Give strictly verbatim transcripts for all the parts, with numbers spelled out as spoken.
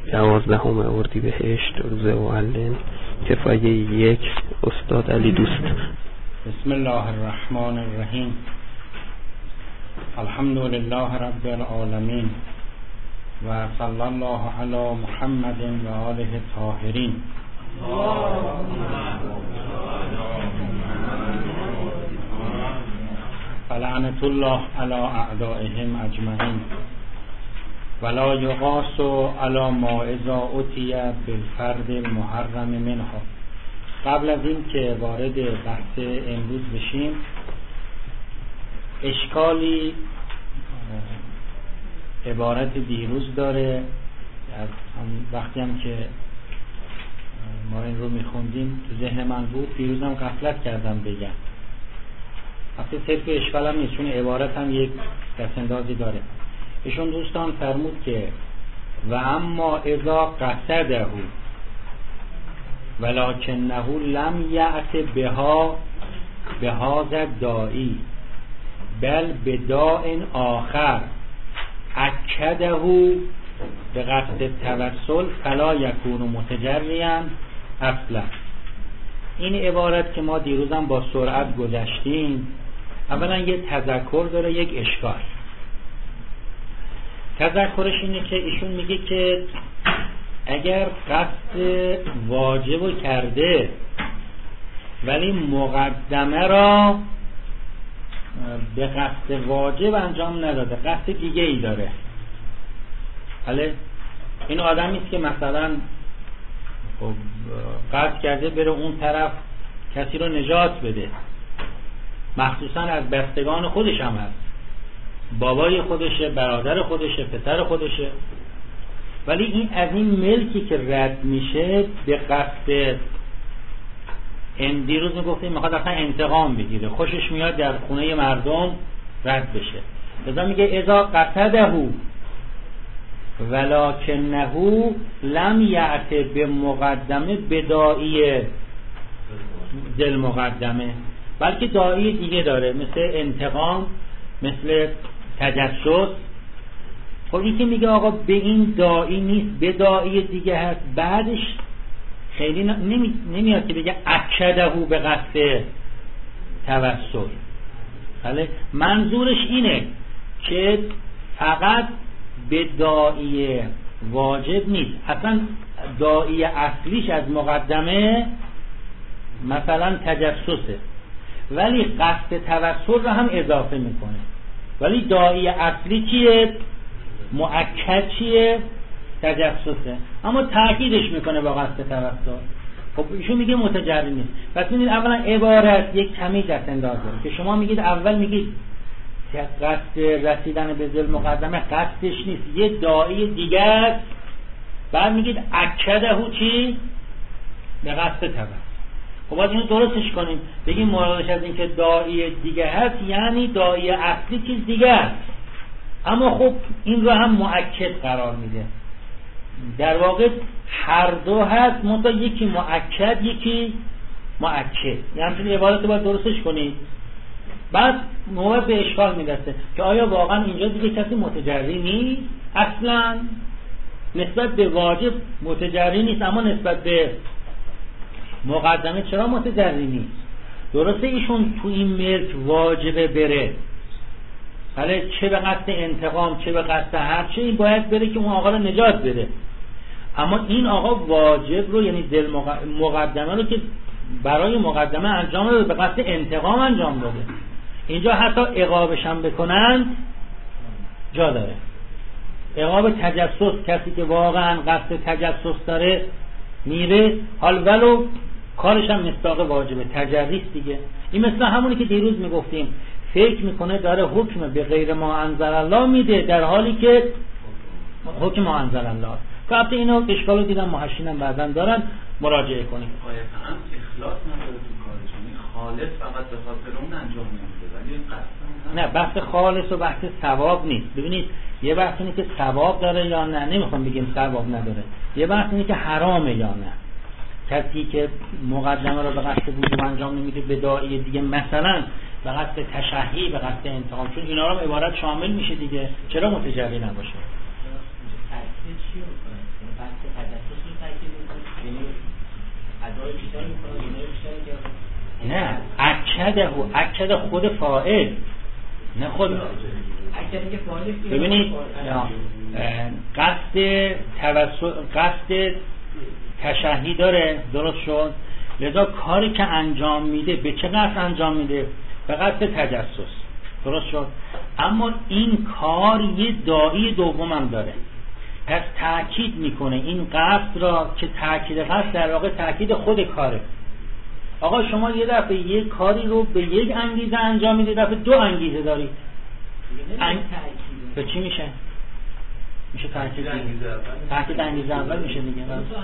دوازدهم اردیبهشت روز معلم کفایه یک استاد علی دوست. بسم الله الرحمن الرحیم. الحمد لله رب العالمین و صلی الله علی محمد و آله الطاهرین. فلعنة الله علی اعدائهم اجمعین ولا یقاس علی ما اذا اتی بالفرد المحرم منها. قبل از این که وارد بحث امروز بشیم، اشکالی عبارت دیروز داره. از وقتی هم که ما این رو میخوندیم تو ذهن من بود، دیروزم غفلت کردم بگم. وقتی صرف اشکال هم نیست، چون عبارت هم یک دستاندازی داره. ایشون دوستان فرمود که و اما اذا قصده ولکنه لم یأت بها بهذا داعی بل بداء آخر اکده به قصد توسل فلا یکون متجریا اصلا. این عبارت که ما دیروزم با سرعت گذشتیم، اولا یه تذکر داره، یک اشکال. تذکرش اینه که ایشون میگه که اگر قصد واجب کرده ولی مقدمه را به قصد واجب انجام نداده، قصد دیگه ای داره، بله، این آدمی است که مثلا قصد کرده بره اون طرف کسی رو نجات بده، مخصوصا از بستگان خودش هم هست، بابای خودشه، برادر خودشه، پسر خودشه، ولی این از این ملکی که رد میشه به قصد این دیروز میگفتیم میخواد اصلا انتقام بگیره، خوشش میاد در خونه مردم رد بشه، لذا میگه اذا قصده ولکنه لم یأت به مقدمه بداعی دل مقدمه، بلکه داعی دیگه داره، مثل انتقام، مثل تجسس. خب این که میگه آقا به این داعی نیست، به داعی دیگه هست، بعدش خیلی نمی... نمیاد که بگه اکده به قصد توسل. بله، منظورش اینه که فقط به داعی واجب نیست، اصلا داعی اصلیش از مقدمه مثلا تجسسه، ولی قصد توسل رو هم اضافه میکنه، ولی داعی اصلی چیه؟ مؤکد چیه؟ تجسسه، اما تأکیدش میکنه با قصد توسل. خب ایشون میگه متجری نیست. پس میدید اولا عبارت یک کمی دستانداز داره که شما میگید اول میگید قصد رسیدن به ذل مقدمه قصدش نیست، یه داعی دیگه است، بعد میگید اکده چی؟ به قصد توسل. خب باید اینو درستش کنیم، بگیم مرادش از این که داعی دیگه هست یعنی داعی اصلی چیز دیگه است، اما خب این رو هم مؤکد قرار میده. در واقع هر دو هست، منتها یکی مؤکد یکی مؤکد، یعنی عبارت رو باید درستش کنید. بعد موضوع به اشکال میرسه که آیا واقعا اینجا دیگه کسی متجری نیست؟ اصلا نسبت به واجب متجری نیست، اما نسبت به مقدمه چرا متجری نیست؟ درسته ایشون تو این ملک واجبه بره، حالا چه به قصد انتقام چه به قصد هر چه، این باید بره که اون آقا رو نجات بده، اما این آقا واجب رو یعنی دل مقدمه رو که برای مقدمه انجام داده، به قصد انتقام انجام داده. اینجا حتی عقابش هم بکنن جا داره، عقاب تجسس، کسی که واقعا قصد تجسس داره میره، حال ولو کارش هم مصداق واجبه، تجریست دیگه. این مثل همونی که دیروز میگفتیم، فکر میکنه داره حکم به غیر ما انزل الله میده در حالی که حکم ما انزل الله. که اینو اشکالو دیدم محشینم بعدن دارن، مراجعه کنیم. قایتا هم اخلاص نداره تو کارش، یعنی خالص فقط به خاطر اون انجام نمیده، ولی این قصد نه، بحث خالص و بحث ثواب نیست. ببینید یه بحث اینه که ثواب داره یا نه، نمیخوام بگیم ثواب نداره، یه بحث اینه که حرامه یا نه. کسی که مقدمه رو به قصد وجوب انجام نمیده به داعی دیگه، مثلا به قصد تشهی، به قصد انتقام، چون اینا رو عبارت شامل میشه دیگه، چرا متجری نباشه؟ بحث تجسس رو تاکید میکنه، یعنی ادای بیشتر میکنه، یعنی بیشتر که نه اکده و اکده خود فاعل، نه خود اکده که فاعل. ببینید قصد توسل، قصد تشهی داره، درست شد، لذا کاری که انجام میده به چه قصد انجام میده؟ به قصد تجسس، درست شد. اما این کار یه داعی دوم هم داره، پس تأکید میکنه این قصد را که تأکید قصد در واقع تأکید خود کاره. آقا شما یه دفعه یه کاری رو به یک انگیزه انجام میده، دفعه دو انگیزه دارید، انگ... به چی میشه؟ میشه تأکید تأکید انگیزه اول میشه دیگه،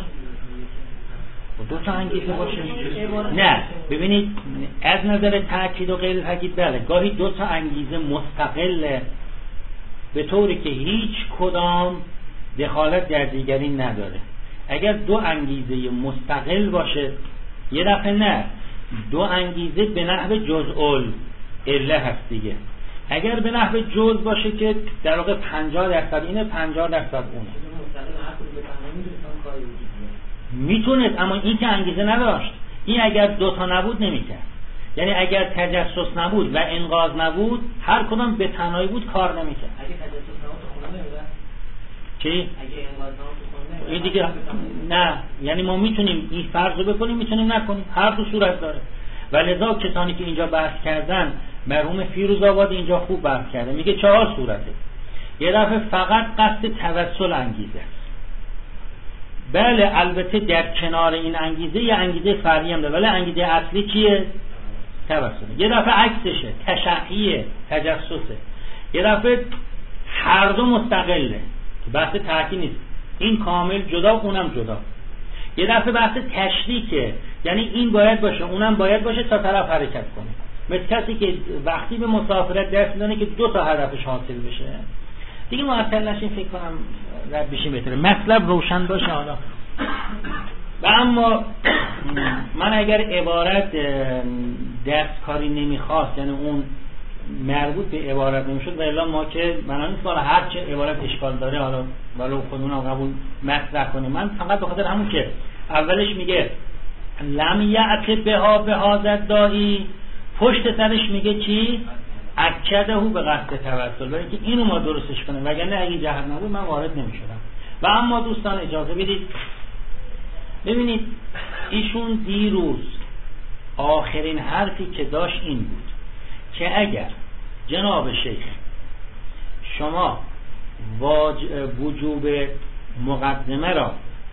دو تا انگیزه باشه. نه ببینید از نظر تأکید و غیر تأکید بله، گاهی دو تا انگیزه مستقله به طوری که هیچ کدام دخالت در دیگری نداره. اگر دو انگیزه مستقل باشه یه دفعه نه، دو انگیزه به نحو جزء اله هست دیگه. اگر به نحو جزء باشه که در واقع پنجاه درصد اینه پنجاه درصد اونه میتونست، اما این که انگیزه نداشت. این اگر دوتا نبود نمیکرد، یعنی اگر تجسس نبود و انقاذ نبود، هر کدام به تنهایی بود کار نمیکرد. اگه تجسس نبود تو خونه نمیره چی؟ اگه انقاذ نبود تو خونه این دیگه نه، یعنی ما میتونیم این فرض رو بکنیم میتونیم نکنیم، هر دو صورت داره. و لذا کسانی که اینجا بحث کردن، مرحوم فیروزآباد اینجا خوب بحث کرده، میگه چهار صورته. یه دفعه فقط قصد توسل انگیزه، بله البته در کنار این انگیزه یه انگیزه فرعی هم داره، ولی انگیزه اصلی چیه؟ توسله. یه دفعه عکسشه، تشهیه، تجسسه. یه دفعه هر دو مستقله، بحث تحکیم نیست، این کامل جدا اونم جدا. یه دفعه بحث تشریکه، یعنی این باید باشه اونم باید باشه تا طرف حرکت کنه. مثل کسی که وقتی به مسافرت دست میزنه که دو تا هدفش حاصل بشه. دیگه معطل نشین، فکر کنم رد بشیم بهتره، مطلب روشن باشه. حالا و اما من اگر عبارت دستکاری نمیخواست، یعنی اون مربوط به عبارت نمیشد، و الا ما که من نیست حالا هر چه عبارت اشکال داره حالا ولو خودمون قبول مطرح کنیم. من فقط به خاطر همون که اولش میگه لم یعت بها به هذا داعی، پشت سرش میگه چی؟ اکده به قصد توسل، برای که اینو ما درستش کنیم، وگرنه اگه جهل نبود من وارد نمیشدم. و اما دوستان اجازه بدید ببینید، ایشون دیروز آخرین حرفی که داشت این بود که اگر جناب شیخ شما وجوب مقدمه را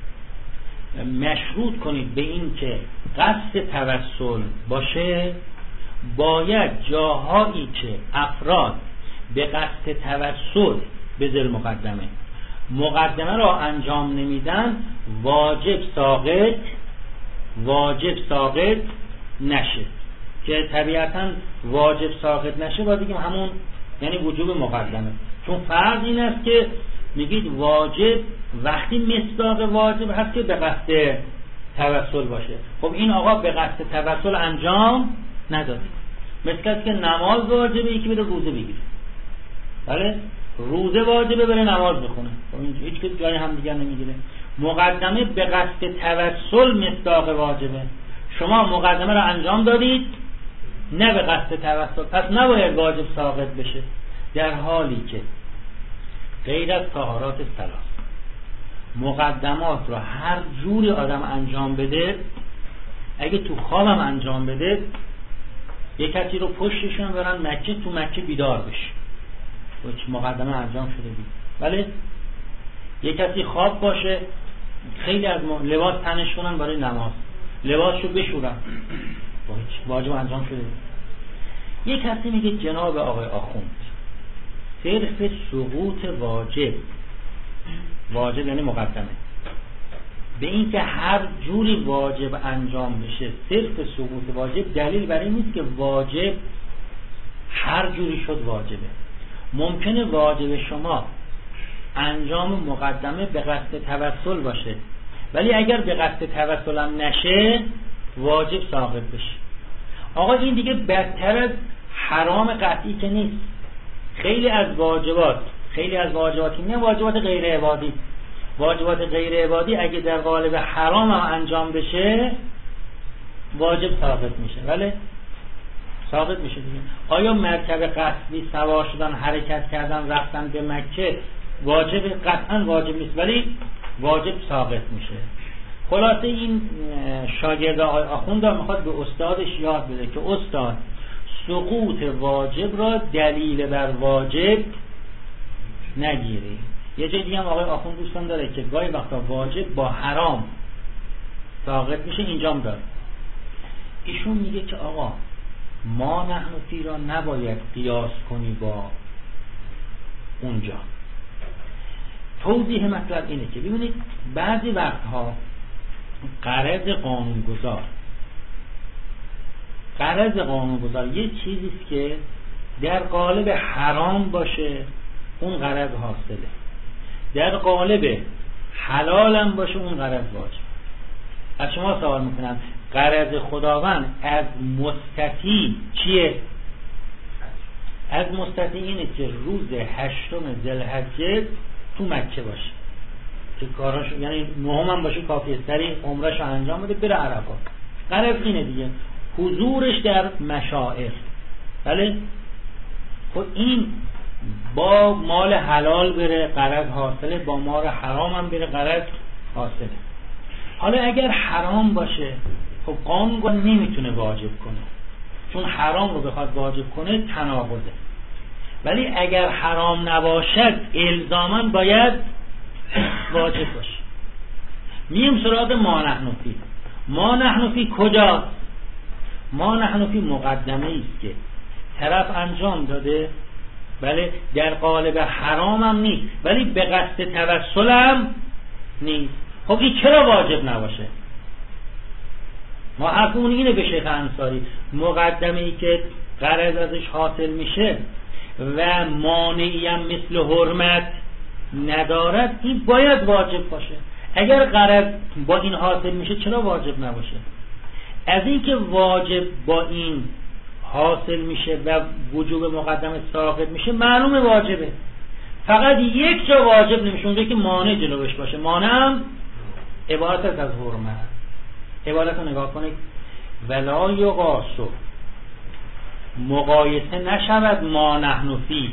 مشروط کنید به این که قصد توسل باشه، باید جاهایی که افراد به قصد توسل به ذل مقدمه مقدمه را انجام نمیدن، واجب ساقط واجب ساقط نشه. که طبیعتا واجب ساقط نشه باید بگیم همون یعنی وجوب مقدمه، چون فرض این است که میگید واجب وقتی مصداق واجب هست که به قصد توسل باشه. خب این آقا به قصد توسل انجام نداده، مثل کسی که نماز واجبه یکی بره روزه بگیره، بله روزه واجبه بره نماز بخونه، خب این هیچ که جای هم دیگر نمیگیره. مقدمه به قصد توسل مصداق واجبه، شما مقدمه را انجام دادید نه به قصد توسل، پس نباید واجب ساقط بشه، در حالی که غیر از طهارات ثلاث مقدمات را هر جوری آدم انجام بده، اگه تو خوابم انجام بده، یک کسی رو پشتشون برن مکه، تو مکه بیدار بشه و مقدمه انجام شده دید. ولی یک کسی خواب باشه، خیلی از لباس تنش کنن برای نماز، لباسشو بشورن، واجب انجام شده دید. یک کسی میگه جناب آقای آخوند، صرف سقوط واجب، واجب یعنی مقدمه، به این که هر جوری واجب انجام بشه صرف سقوط واجب دلیل برای نیست که واجب هر جوری شد واجبه. ممکنه واجب شما انجام مقدمه به قصد توسل باشه، ولی اگر به قصد توسل هم نشه واجب ساقط بشه. آقا این دیگه بدتر از حرام قطعی که نیست. خیلی از واجبات خیلی از واجباتی نه واجبات غیر عبادی، واجبات غیر عبادی اگه در قالب حرام هم انجام بشه واجب ساقط میشه. ولی ساقط میشه دیگه. آیا مرکب قصدی سوار شدن، حرکت کردن، رفتن به مکه واجب؟ قطعا واجب نیست ولی واجب ساقط میشه. خلاصه این شاگرد آقای آخوند میخواد به استادش یاد بده که استاد سقوط واجب را دلیل بر واجب نگیری. یه جای دیگه هم آقای آخوند دوستان داره که گاهی وقتا واجب با حرام ساقط میشه، اینجام داره. ایشون میگه که آقا ما نحن فی را نباید قیاس کنی با اونجا. توضیح مطلب اینه که ببینید بعضی وقتها غرض قانونگذار غرض قانونگذار یه چیزیست که در قالب حرام باشه اون غرض حاصله، در قالب حلالم باشه اون غرض واجب. از شما سوال میکنم غرض خداوند از مستطیع چیه؟ از مستطیع اینه که روز هشتم ذوالحجه تو مکه باشه که کاراش، یعنی نهم هم باشه کافیه، سری عمرش رو انجام بده بره عرفات. غرض اینه دیگه، حضورش در مشاعر. بله خب این با مال حلال بره غرض حاصله، با مال حرام هم بره غرض حاصله. حالا اگر حرام باشه خب قانون نمیتونه واجب کنه، چون حرام رو بخواد واجب کنه تناقضه. ولی اگر حرام نباشد الزاماً باید واجب باشه. میم سراغ ما نحن فی. ما نحن فی کجا؟ ما نحن فی مقدمه ایست که طرف انجام داده، بله در قالب حرام هم نیست ولی به قصد توسل هم نیست. خب این چرا واجب نباشه؟ ما حرفمون اینه به شیخ انصاری، مقدمه ای که غرض ازش حاصل میشه و مانعی هم مثل حرمت ندارد این باید واجب باشه. اگر غرض با این حاصل میشه چرا واجب نباشه؟ از این که واجب با این حاصل میشه و وجوب مقدمه ساقط میشه معلومه واجبه، فقط یک جا واجب نمیشه، اونجا که مانع جلوش باشه. مانع هم عبارت از حرمت. عبارت رو نگاه کنید، ولا یقاسو، مقایسه نشود ما نحن فی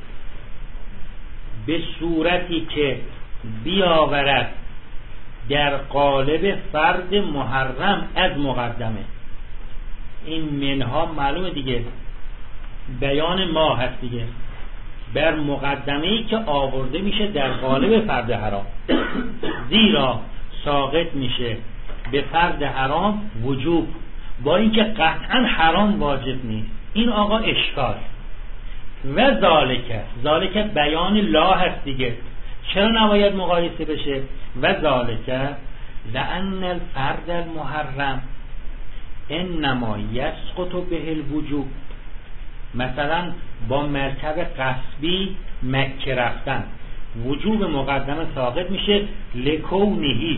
به صورتی که بیاورد در قالب فرد محرم از مقدمه. این منها معلومه دیگه، بیان ما هست دیگه، بر مقدمه‌ای که آورده میشه در قالب فرد حرام، زیرا ساقط میشه به فرد حرام وجوب، با اینکه قطعا حرام واجب نیست. این آقا اشکال. و ذالک، ذالک بیان لا هست دیگه، چرا نباید مقایسه بشه؟ و ذالک لأن الفرد المحرم انما یسقط به الوجوب. مثلا با مرکب قصبی مکه رفتن وجوب مقدمه ساقط میشه، لکونهی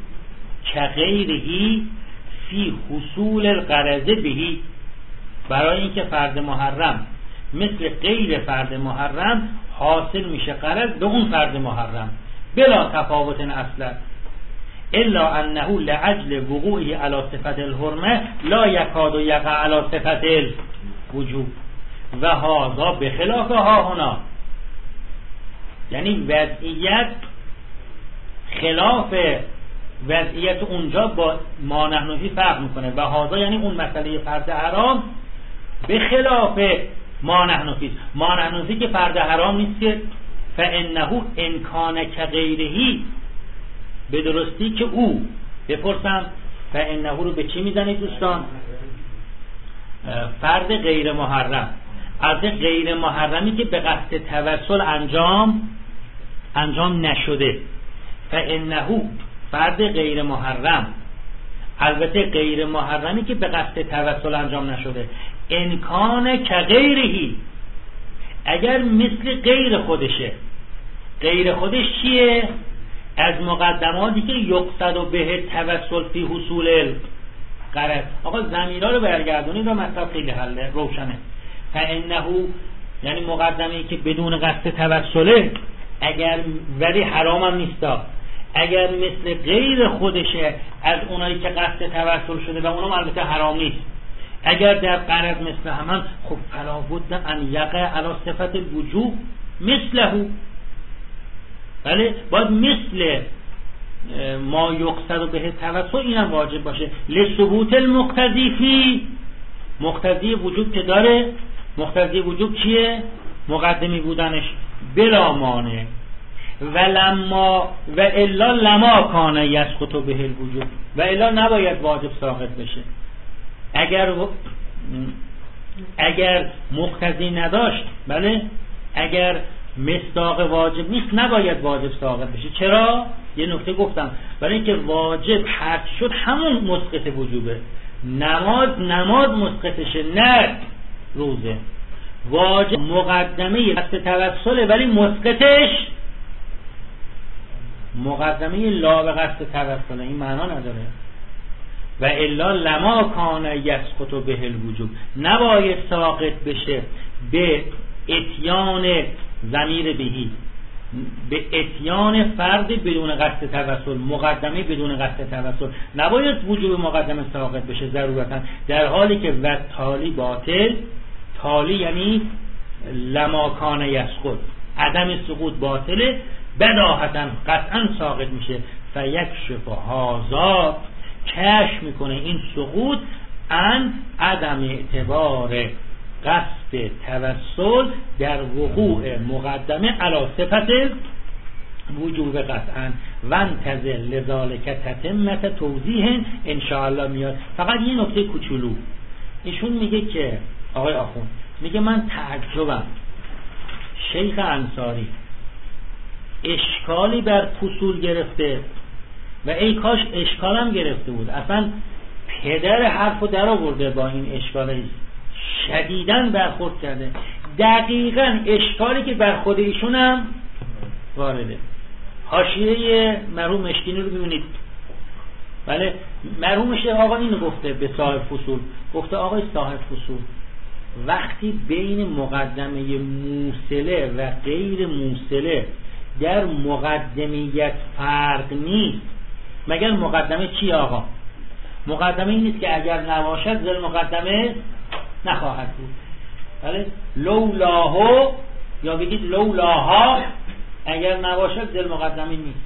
کغیرهی فی حصول الغرض بهی، برای اینکه فرد محرم مثل غیر فرد محرم حاصل میشه غرض به اون فرد محرم بلا تفاوت اصلا، الا انه لعجل وقوعه علی صفت الحرمه لا یکاد یقع علی صفت الوجوب و هذا بخلاف ها هنا. یعنی وضعیت خلاف وضعیت اونجا با ما نحن فی فرق میکنه و هذا یعنی اون مسئله فرد حرام به خلاف ما نحن فی. ما نحن فی که فرد حرام نیست که فانه ان کان کغیرهی، به درستی که او، بپرسم فانه رو به چی میزنید دوستان؟ فرد غیر محرم، از غیر محرمی که به قصد توسل انجام انجام نشده. فانه فرد غیر محرم، البته غیر محرمی که به قصد توسل انجام نشده، انکان که غیرهی، اگر مثل غیر خودشه. غیر خودش چیه؟ از مقدماتی که یقصد و به توسل فی حصول الغرض. آقا ضمیرها رو برگردونید و مطلب خیلی حله روشنه. فانه یعنی مقدمه‌ای که بدون قصد توسله، اگر ولی حرام هم نیستا، اگر مثل غیر خودشه از اونایی که قصد توسل شده و اونم البته حرام نیست، اگر در قرض مثل همان، خب فلا بد ان یقع علی صفت الوجوب مثله، بله باید مثل ما یقصد به توسل اینم واجب باشه. لثبوت المقتضی فی، مقتضی وجوب که داره، مقتضی وجوب چیه؟ مقدمی بودنش بلا مانع. و لما و الا لما کان یسقط به الوجوب، و الا نباید واجب ساقط بشه. اگر اگر مقتضی نداشت، بله اگر مصداق واجب نیست نباید واجب ساقط بشه. چرا؟ یه نکته گفتم، برای اینکه واجب حد شد همون مسقط وجوبه. نماز نماز مسقطشه نه روزه. واجب مقدمه قصد توسله ولی مسقطش مقدمه لا به قصد توسله، این معنا نداره. و الا لما کان یسقط به الوجوب، نباید ساقط بشه به اتیان ضمیر بهی، به اتیان فرد بدون قصد توسل، مقدمه بدون قصد توسل، نباید وجوب مقدمه ساقط بشه ضرورتا، در حالی که و تالی باطل، تالی یعنی لما کان یسقط، عدم سقوط باطله، بداهتا قطعا ساقط میشه. فیکشف هذا، کشف میکنه این سقوط ان عدم اعتبار قصد توسل در وقوع مقدمه علی صفت وجوب قطعا وانتظر لذالک تتمت توضیح ان شاء الله میاد. فقط یه نکته کوچولو، ایشون میگه که آقای آخوند میگه من تعجبم شیخ انصاری اشکالی بر فصول گرفته و ای کاش اشکالم گرفته بود، اصلا پدر حرفو در آورده با این اشکالی شدیداً برخورد کرده. دقیقاً اشکالی که بر خود ایشون هم وارده. حاشیه مرحوم مشکینی رو ببینید، بله مرحوم شیخ آقا اینو گفته به صاحب فصول، گفته آقای صاحب فصول وقتی بین مقدمه موصله و غیر موصله در مقدمیت فرق نیست، مگر مقدمه چی آقا؟ مقدمه این نیست که اگر نباشد ذل مقدمه نخواهد بود، بله لولاهو یا بگید لولاها، اگر نباشد ذل مقدمه نیست،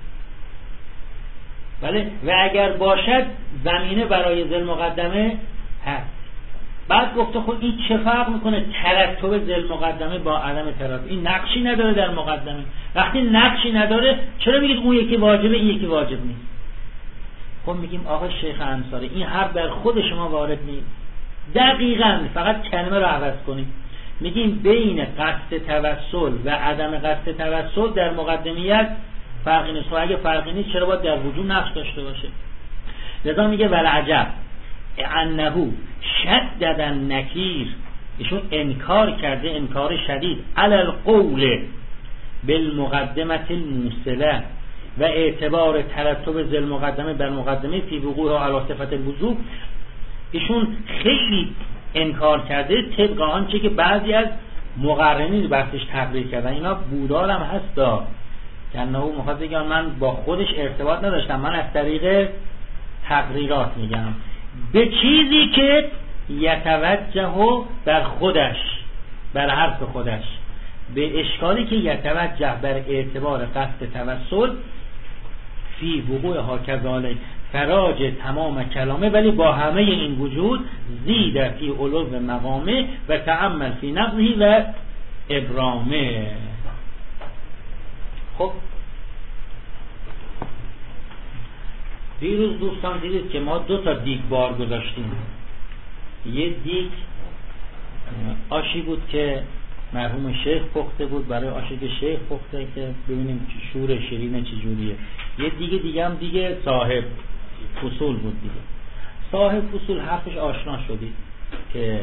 بله و اگر باشد زمینه برای ذل مقدمه هست. بعد گفته خود این چه فرق میکنه ترتب ذل مقدمه با عدم ترتب؟ این نقشی نداره در مقدمه. وقتی نقشی نداره چرا میگید اون یکی واجبه این یکی واجب نیست؟ خب میگیم آقا شیخ انصاری این حرف در خود شما وارد نیست، دقیقاً فقط کلمه رو عوض کنید. میگیم بین قصد توسل و عدم قصد توسل در مقدمیت فرقی نیست. اگه فرقی نیست چرا باید در وجود نقش داشته باشه؟ لذا میگه ولعجب انه شدد النکیر، ایشون انکار کرده انکار شدید علی القول بالمقدمه الموصله و اعتبار ترتب ذل مقدمه بر مقدمه فی وقوع علی صفت الوجوب. ایشون خیلی انکار کرده طبق آنچه که بعضی از مقررین بحثش تقریر کردن. اینا بودار هم هست دا که انه مخاطب بگم من با خودش ارتباط نداشتم، من از طریق تقریرات میگم به چیزی که یتوجه بر خودش، بر حرف خودش، به اشکالی که یتوجه بر اعتبار قصد توسل فی وقوع ها کذالک فراج تمام کلامه، ولی با همه این وجود زید فی علو مقامه و تعمل فی نقضه و ابرامه. خب دیروز دوستان دیدید که ما دو تا دیگ بار گذاشتیم. یه دیگ آشی بود که مرحوم شیخ پخته بود، برای آشی که شیخ پخته که ببینیم شور شیرین چجوریه. یه دیگه دیگه هم دیگه صاحب فصول بود. دیگه صاحب فصول حرفش آشنا شدید که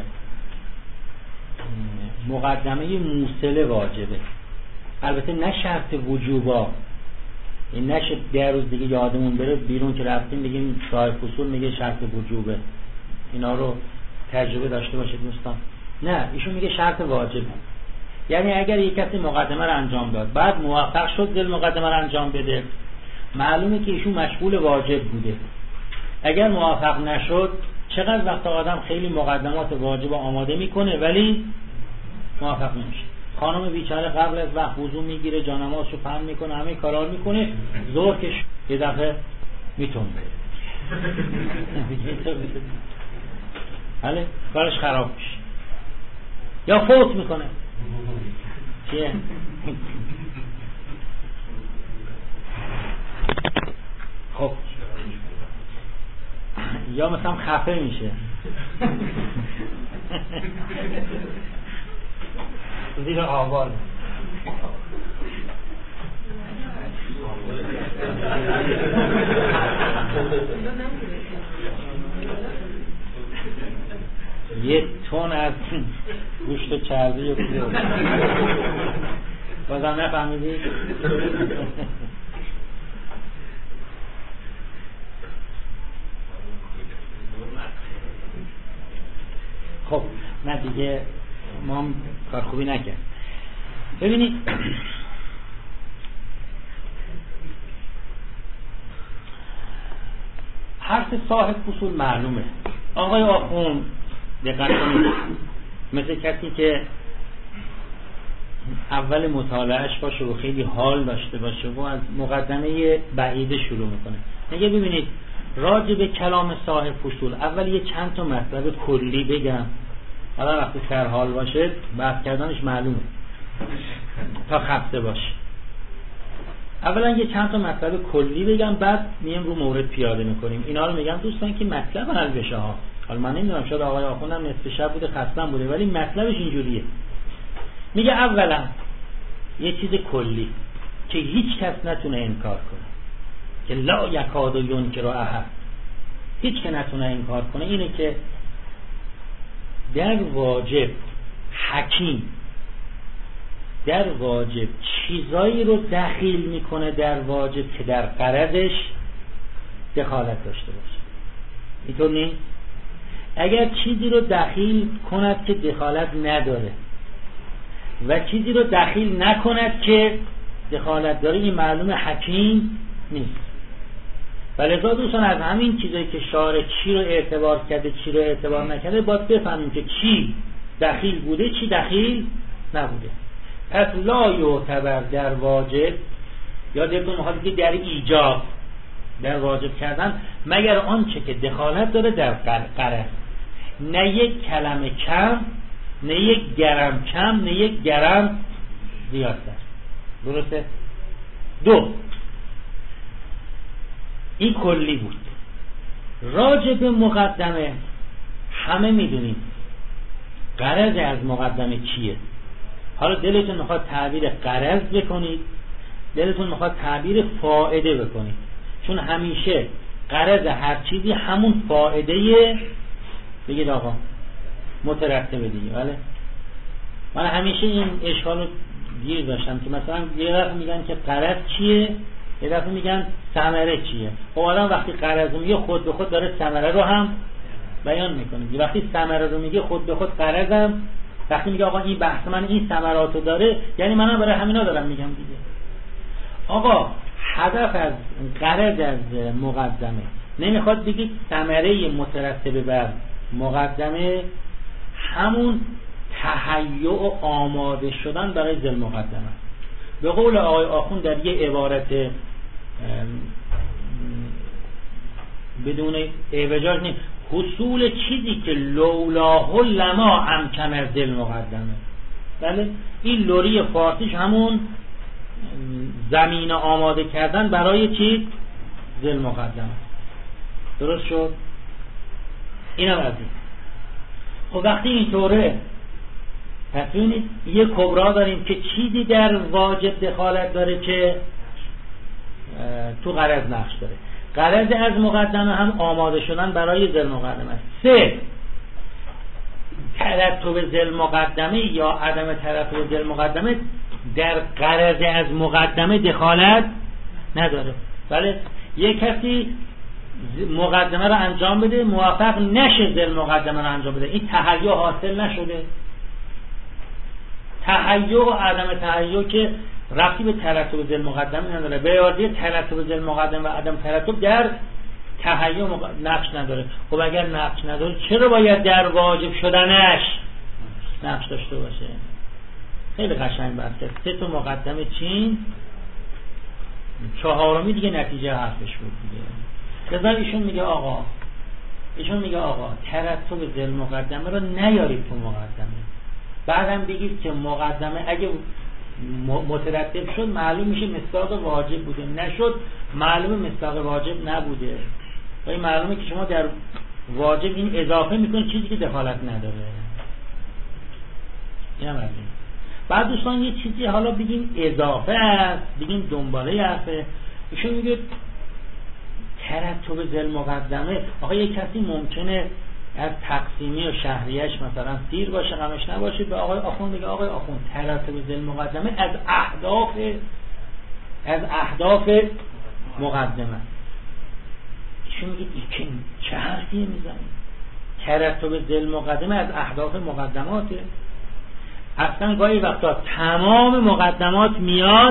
مقدمه موصله واجبه، البته نه شرط وجوبا. این نشه ده روز دیگه یادمون بره بیرون که رفتیم بگیم صاحب فصول میگه شرط وجوبه. اینا رو تجربه داشته باشید دوستان. نه، ایشون میگه شرط واجبه. یعنی اگر یک کسی مقدمه رو انجام داد بعد موفق شد ذل مقدمه رو انجام بده، معلومه که ایشون مشغول واجب بوده. اگر موافق نشد، چقدر وقت آدم خیلی مقدمات واجب آماده میکنه ولی موافق نمیشه. خانم بیچاره قبل از وقت وضو میگیره، جانمازشو پهن میکنه، همه کارا رو میکنه، ظهر که یه دفعه میتونه بله کارش خراب میشه یا فوت میکنه. چیه؟ خب یا مثلا خفه میشه زیر آوار. یه تون از گوشت و چربی و خورد بازم نفهمیدی؟ خب نه دیگه ما هم کار خوبی نکرد. ببینید حرف صاحب اصول معلومه. آقای آخوند دقت کنید، مثل کسی که اول مطالعهش باشه و خیلی حال داشته باشه و از مقدمه بعیده شروع میکنه. میگه ببینید راجع به کلام صاحب اصول اول یه چند تا مطلب کلی بگم، حالا وقتی سر حال باشه بحث کردنش معلومه تا خسته باشه. اولا یه چند تا مطلب کلی بگم، بعد میم رو مورد پیاده میکنیم. اینا رو میگم دوستان که مطلب حل بشه ها. حالا من نمیدونم شاید آقای آخوندم نصف شب بوده خستم بوده، ولی مطلبش اینجوریه. میگه اولا یه چیز کلی که هیچ کس نتونه انکار کنه، که لا یکاد ینکر احد، هیچ که نتونه انکار کنه، اینه که در واجب حکیم در واجب چیزایی رو دخیل میکنه در واجب که در غرضش دخالت داشته باشه. اینطور نیست؟ اگر چیزی رو دخیل کند که دخالت نداره و چیزی رو دخیل نکند که دخالت داره، این معلوم حکیم نیست. ولذا دوستان از همین چیزایی که شارع چی رو اعتبار کرده چی رو اعتبار نکرده باید بفهمیم که چی دخیل بوده چی دخیل نبوده. پس لا یعتبر در واجب، یا دلتون میخواد که در ایجاب، در واجب کردن، مگر آنچه که دخالت داره در غرض، نه یک کلمه کم، نه یک گرم کم، نه یک گرم زیادتر. درسته؟ دو، این کلی بود. راجع به مقدمه همه میدونیم غرض از مقدمه چیه. حالا دلتون میخواد تعبیر غرض بکنید، دلتون میخواد تعبیر فائده بکنید، چون همیشه غرض هر چیزی همون فائده بگید آقا مترتبه دیگه. بله من همیشه این اشکال رو دیر داشتم که مثلا یه دفعه میگن که غرض چیه، یه دفعه میگن ثمره چیه. خب الان وقتی غرض رو میگه خود به خود داره ثمره رو هم بیان میکنه. وقتی ثمره رو میگه خود به خود غرضم، وقتی میگه آقا این بحث من این ثمراتو داره، یعنی منم برای همینا دارم میگم دیگه. آقا هدف از غرض از مقدمه نمیخواد بگید ثمره مترتبه بر مقدمه همون تهیع و آماده شدن برای ذل مقدمه. به قول آقای آخوند در یه عبارت بدون اعوجاج نیست، حصول چیزی که لولاه لما امکن از ذل مقدمه. بله این لوری فارسیش همون زمین آماده کردن برای چی؟ ذل مقدمه. درست شد؟ اینم از این. خب وقتی اینطوره پس ببینید یه کبرا داریم که چیزی در واجب دخالت داره که تو غرض نقش داره. غرض از مقدمه هم آماده شدن برای ذل مقدمه است. سه، ترتب ذل مقدمه یا عدم ترتب ذل مقدمه در غرض از مقدمه دخالت نداره. بله یک کسی مقدمه رو انجام بده موفق نشه ذل مقدمه رو انجام بده، این تهیع حاصل نشده. تهیع و عدم تهیع که ربطی به ترتب ذل مقدمه نداره. به یادی ترتب ذل مقدمه و عدم ترتب در تهیه مق... نقش نداره. خب اگر نقش نداره چرا باید در واجب شدنش نقش داشته باشه؟ خیلی قشنگ بحثه. سه تا مقدمه چین، چهارمی دیگه نتیجه حرفش بود دیگه. لذا ایشون میگه آقا ایشون میگه آقا ترتب ذل مقدمه رو نیارید تو مقدمه، بعدم بگید که مقدمه اگه مترتب شد معلوم میشه مصداق واجب بوده، نشد معلومه مصداق واجب نبوده. و این معلومه که شما در واجب این اضافه میکنید چیزی که دخالت نداره. این هم این. بعد دوستان یه چیزی حالا بگیم اضافه است، بگیم دنباله است. ایشون میگه ترتب ذل مقدمه. آقا یک کسی ممکنه از تقسیمی و شهریش مثلا سیر باشه، غمش نباشه، به آقای آخوند بگه آقای آخوند ترتب ذل مقدمه از اهداف از اهداف مقدمه. ایشون میگه این چه حرفیه میزنی؟ ترتب ذل مقدمه از اهداف مقدماته. اصلا گاهی وقتا تمام مقدمات میاد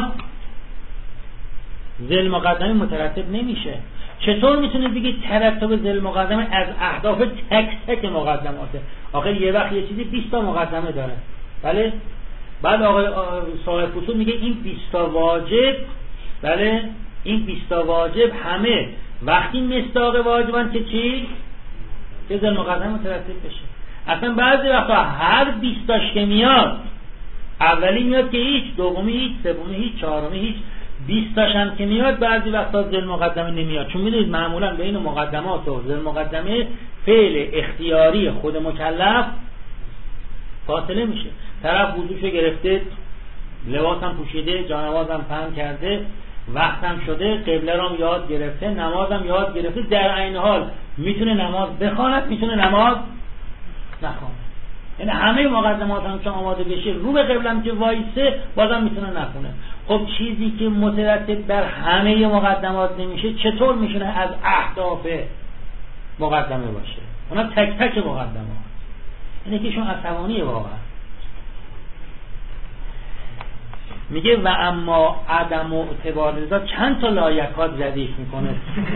ذل مقدمه مترتب نمیشه. چطور میتونید بگید ترتب ذل مقدمه از اهداف تک تک مقدماته؟ آخه یه وقت یه چیزی بیست تا مقدمه داره، بله؟ بعد آقای صاحب فصول میگه این بیست تا واجب، بله؟ این بیست تا واجب همه وقتی مصداق واجبن که چی؟ که ذل مقدمه مترتب بشه. اصلا بعضی وقتا هر بیست تاش که میاد، اولی میاد که هیچ، دومی هیچ، سومی هیچ، چهارمی هیچ، بیست تاش هم که میاد بعضی وقتا ذل مقدمه نمیاد. چون میدونید معمولا بین مقدمات و ذل مقدمه فعل اختیاری خود مکلف فاصله میشه. طرف وضوشو گرفته، لباسم پوشیده، جانمازم پهن کرده، وقتم شده، قبله رو یاد گرفته، نمازم یاد گرفته، در عین حال میتونه نماز بخواند، میتونه نماز نخواند. یعنی همه مقدمات هم که آماده بشه، رو به قبلم که وایسه بازم میتونه نخونه. خب چیزی که مترتب در همه مقدمات نمیشه چطور میشونه از اهداف مقدمه باشه؟ اونا تک تک مقدمات. اینه که شون عصبانیه واقعا. میگه و اما عدم اعتبار رضا چند تا لایکات ردیف میکنه.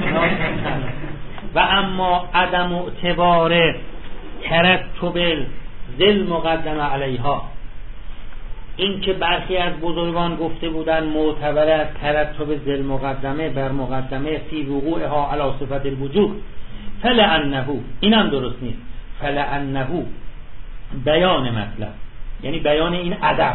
و اما عدم اعتبار ترتب ذل مقدمه علیها، این که برخی از بزرگان گفته بودن معتبر از ترتب ذل مقدمه بر مقدمه فی وقوعها علی صفت الوجوب، فلعنه، اینم درست نیست، فلعنه بیان مطلب، یعنی بیان این ادب،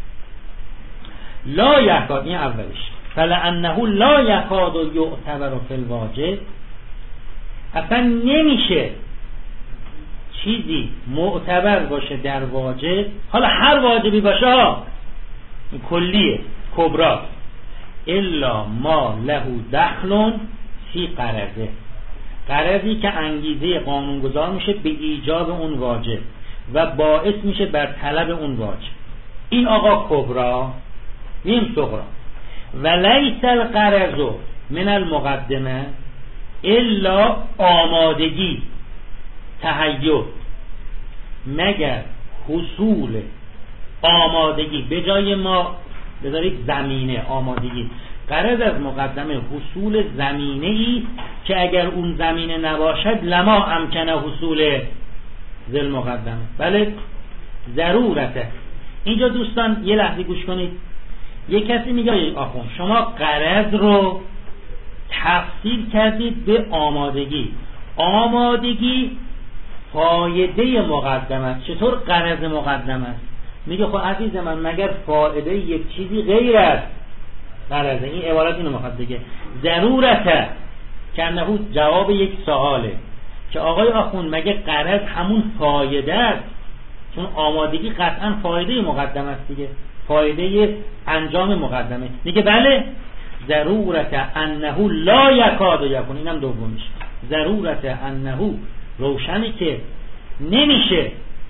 لا یکاد، این اولش، فلعنه لا یکاد و یعتبر فی الواجب، اصلا نمیشه چیزی معتبر باشه در واجب، حالا هر واجبی باشه ها، کلیه کبرا، الا ما له دخل فی قرضه، قرضی که انگیزه قانونگذار میشه به ایجاب اون واجب و باعث میشه بر طلب اون واجب. این آقا کبرا، این صغرا. و لیس القرض من المقدمه الا آمادگی، تهیع، مگر حصول آمادگی، به جای ما بذارید زمینه آمادگی، غرض از مقدمه حصول زمینه ای که اگر اون زمینه نباشد لما امکنه حصول ذل مقدمه. بله ضرورته. اینجا دوستان یه لحظه گوش کنید. یه کسی میگه آخون شما غرض رو تفسیر کردید به آمادگی. آمادگی فایده مقدمه است. چطور غرض مقدمه است؟ میگه خب عزیز من مگر فایده یک چیزی غیر است غرضه؟ این عبارت اینو میخواد بگه. ضرورته که انه جواب یک سواله که آقای آخوند مگه غرض همون فایده است؟ چون آمادگی قطعا فایده مقدمه است دیگه، فایده انجام مقدمه. میگه بله، ضرورت انه لا یکاد یکون، اینم دومیش، ضرورت انه روشنی که نمیشه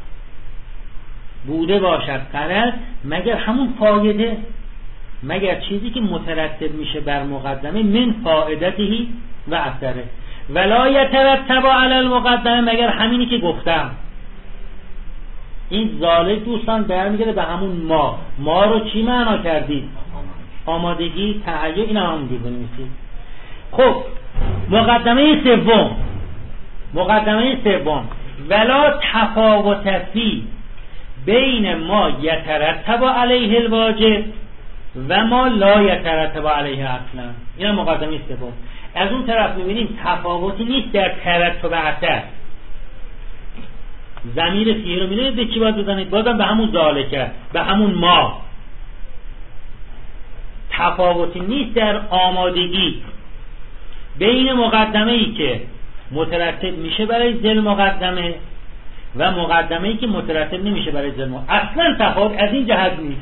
بوده باشد غرض مگر همون فایده، مگر چیزی که مترتب میشه بر مقدمه من فائدته و اثره، ولا یترتب علی المقدمه، مگر همینی که گفتم. این ظالم دوستان برمیگرده به همون ما. ما رو چی معنا کردید؟ آمادگی، تهیه، این هم همونجور بنویسید. خب مقدمه سوم، مقدمه سوم ولا تفاوت فی بین ما یترتب علیه الواجب و ما لا یترتب علیه اصلا. این هم مقدمه سوم. از اون طرف میبینیم تفاوتی نیست در ترتب اثر. ضمیر فیه رو میدونید به چی باید بزنید؟ بازم به همون ذالکه، به همون ما. تفاوتی نیست در آمادگی بین مقدمه ای که مترتب میشه برای ذل مقدمه و مقدمه ای که مترتب نمیشه برای ذل مقدمه. اصلا تفاوت از این جهت نیست.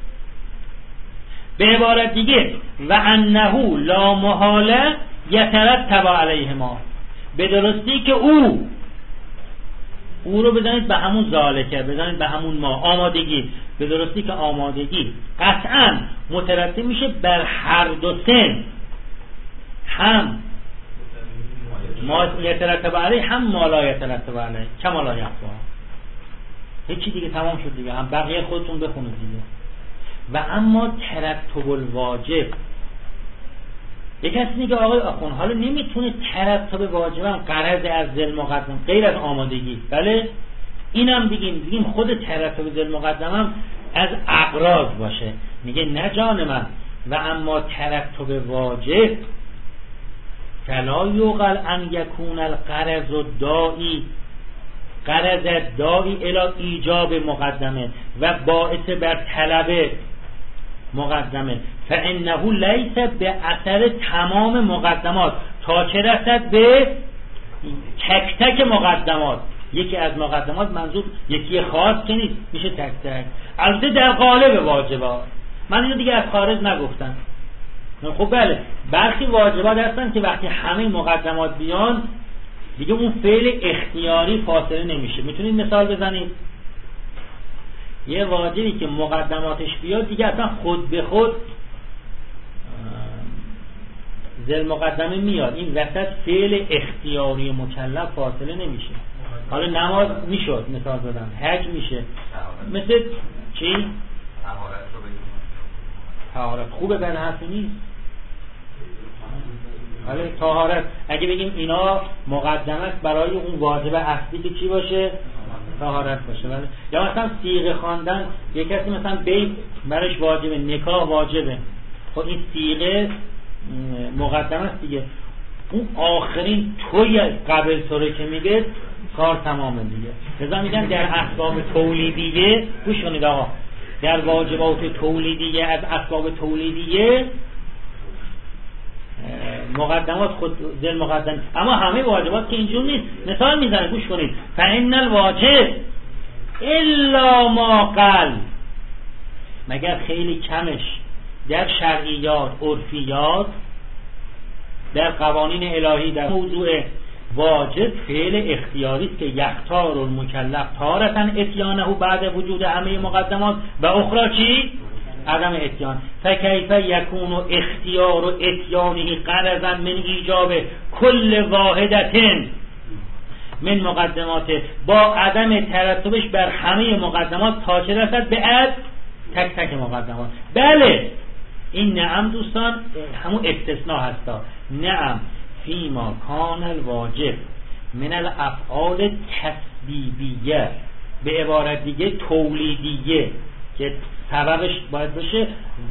به عبارت دیگه و انه لا محاله یترتب علیه ما، به درستی که او او رو بزنید به همون ذالکه، بزنید به همون ما، آمادگی، به درستی که آمادگی قطعا مترتب میشه بر هر دو سن، هم ما یترتب علیه هم ما لا یترتب علیه، کما لا یخفی. هیچی دیگه، تمام شد دیگه، هم بقیه خودتون بخونید دیگه. و اما ترتب الواجب، یک کسی میگه آقای آخوند حالا نمیتونه ترتب واجبم غرض از ذل مقدم غیر از آمادگی. بله اینم بگیم بگیم خود ترتب ذل مقدمم از اغراض باشه. میگه نه جان من، و اما ترتب واجب فلا یوقل ان یکون الغرض الداعی، غرض داعی الی ایجاب مقدمه و باعث بر طلب مقدمه، فانه لیس به اثر تمام مقدمات تا چه رسد به تک تک مقدمات. یکی از مقدمات منظور یکی خاص که نیست، میشه تک تک. البته در قالب واجبات، من اینو دیگه از خارج نگفتم. خب بله برخی واجبات هستن که وقتی همه مقدمات بیان دیگه اون فعل اختیاری فاصله نمیشه. میتونید مثال بزنید؟ یه واجبی که مقدماتش بیاد دیگه اصلا خود به خود ذل مقدمه میاد، این وسط فعل اختیاری مکلف فاصله نمیشه. حالا نماز میشد مثال زدم، حج میشه، مثل چی؟ طهارت خوبه، بله حرفی نیست. حالا طهارت اگه بگیم اینا مقدمه است برای اون واجب اصلی که چی باشه؟ طهارت باشه. بله. یا مثلا صیغه خواندن، یک کسی مثلا بیت برایش واجبه، نکاح واجبه، خب این صیغه مقدمه است دیگه. اون آخرین توی قبل طوره که میگه کار تمامه دیگه. لذا میگن در اسباب تولیدیه، گوش کنید آقا، در واجبات تولیدیه از اسباب تولیدیه مقدمات خود ذل مقدم، اما همه واجبات که اینجور نیست. مثال میزنه، گوش کنید. فإن الواجب الا ما قل، مگر خیلی کمش در شرعیات، عرفیات، در قوانین الهی، در موضوع واجب فعل اختیاری است که یختار المکلف تارة اتیانه بعد وجود همه مقدمات و اخرى چی؟ عدم اتیان. فکیف یکون اختیار و اتیانه غرضا من ایجاب کل واحدت من مقدمات، با عدم ترتبش بر همه مقدمات تا چه رسد به عد تک تک مقدمات. بله این نعم دوستان همون استثناء هستا. نعم فیما کان الواجب من الافعال تسبیبیه، به عبارت دیگه تولیدیه که سببش باید باشه.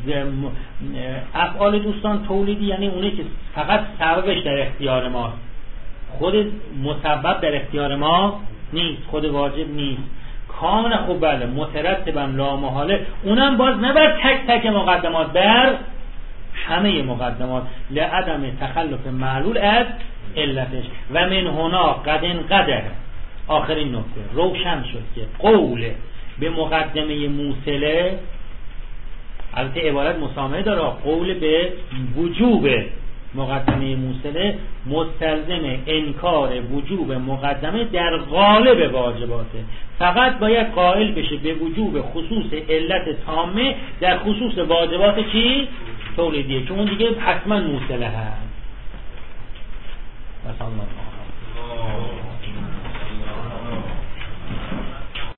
افعال دوستان تولیدی یعنی اونه که فقط سببش در اختیار ما، خود مسبب در اختیار ما نیست، خود واجب نیست. کان خوب بله مترتبا لا محاله، اونم باز نه بر تک تک مقدمات، بر همه مقدمات، لعدم تخلف معلول از علتش. و من هنا قد انقدر، آخرین نکته روشن شد که قول به مقدمه موصله، البته عبارت مسامحه داره، قول به وجوب مقدمه موصله مستلزم انکار وجوب مقدمه در غالب واجباته. فقط باید قائل بشه به وجوب خصوص علت تامه در خصوص واجبات چی؟ تولیدیه، که اون دیگه حتما موصله هست. بس الله.